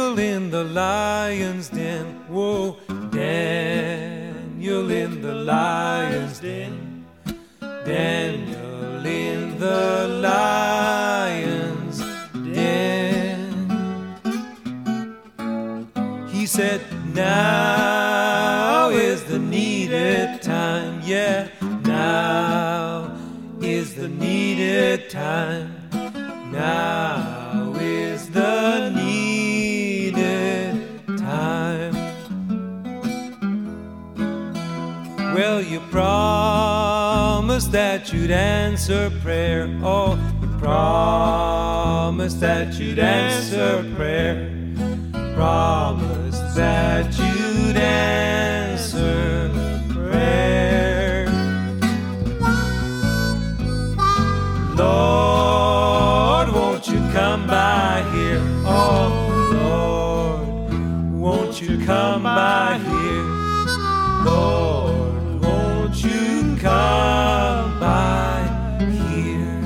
Daniel in the lion's den. Whoa, Daniel in the lion's den. Daniel in the lion's den. He said, now is the needed time. Yeah, now is the needed time. Now is the needed time. Well, you promised that you'd answer prayer. Oh, you promised that you'd answer prayer. Promised that you'd answer prayer. Lord, won't you come by here? Oh, Lord, won't you come by here? Lord, won't you come by here?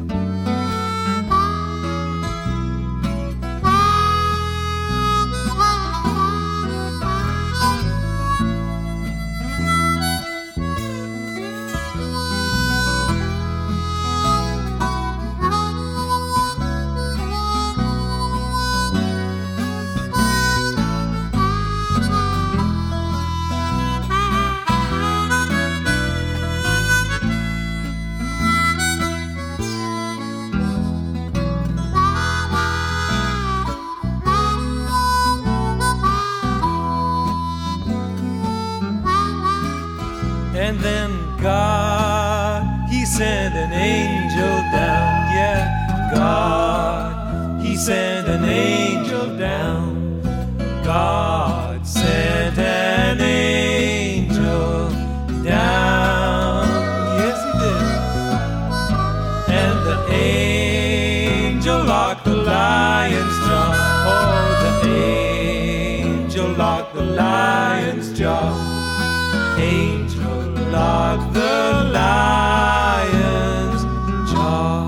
And then God, He sent an angel down. Yeah, God, He sent an angel down. God sent an angel down. Yes, He did. And the angel locked the lion's jaw. Oh, the angel locked the lion's jaw. Angel locked the lion's jaw.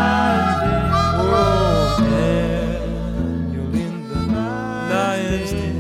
Lion's den.